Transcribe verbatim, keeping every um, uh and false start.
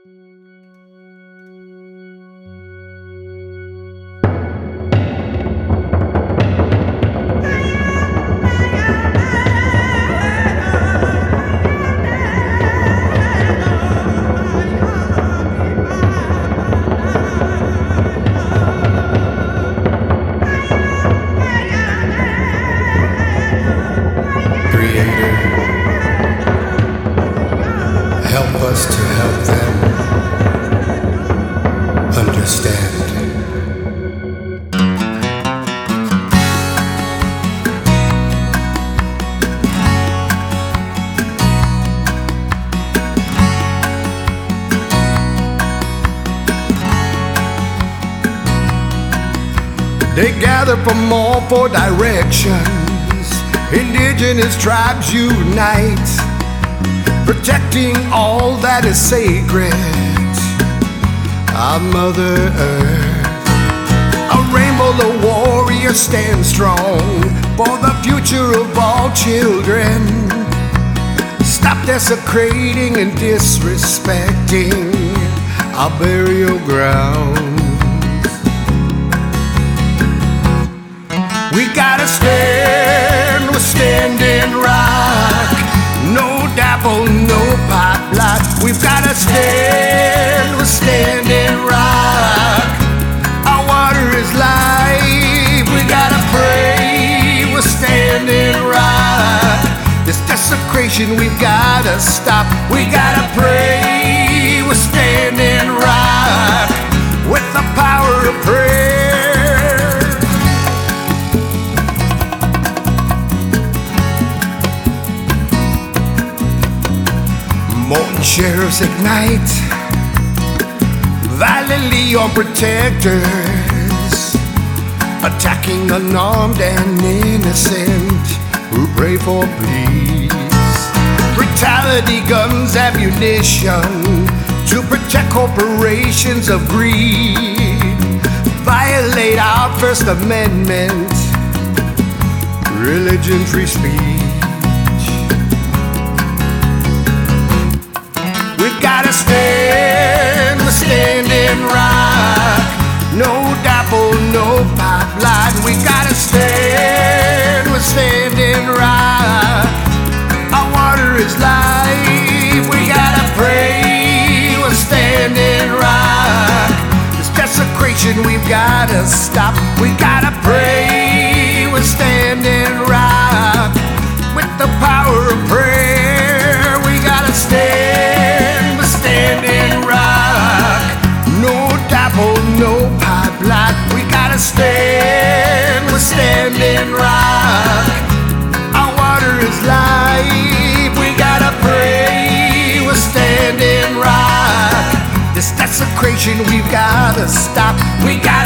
Help us to help them understand. They gather from all four directions. Indigenous tribes unite, protecting all that is sacred, our Mother Earth. A rainbow, the warrior stands strong for the future of all children. Stop desecrating and disrespecting our burial grounds. We gotta stand, we're standing rock. No dapple, no pipeline. We've gotta stand, we're standing rock. Our water is life. We gotta pray, we're standing rock. This desecration we've gotta stop. We gotta pray, we're standing rock. With the power of prayer. Molten sheriffs ignite, violently on protectors, attacking unarmed and innocent who pray for peace. Brutality, guns, ammunition to protect corporations of greed. Violate our First Amendment, religion, free speech. We've gotta stand, we're standing rock. No dapple, no pipeline. We gotta stand, we're standing rock. Our water is life. We gotta pray, we're standing rock. This desecration we've gotta stop. We gotta pray, we're standing rock. With the power of prayer, we gotta stand, we're standing rock. No dapple, no pipeline. We gotta stand, we're standing rock. Our water is life. We gotta pray, we're standing rock. This desecration we've gotta stop. We gotta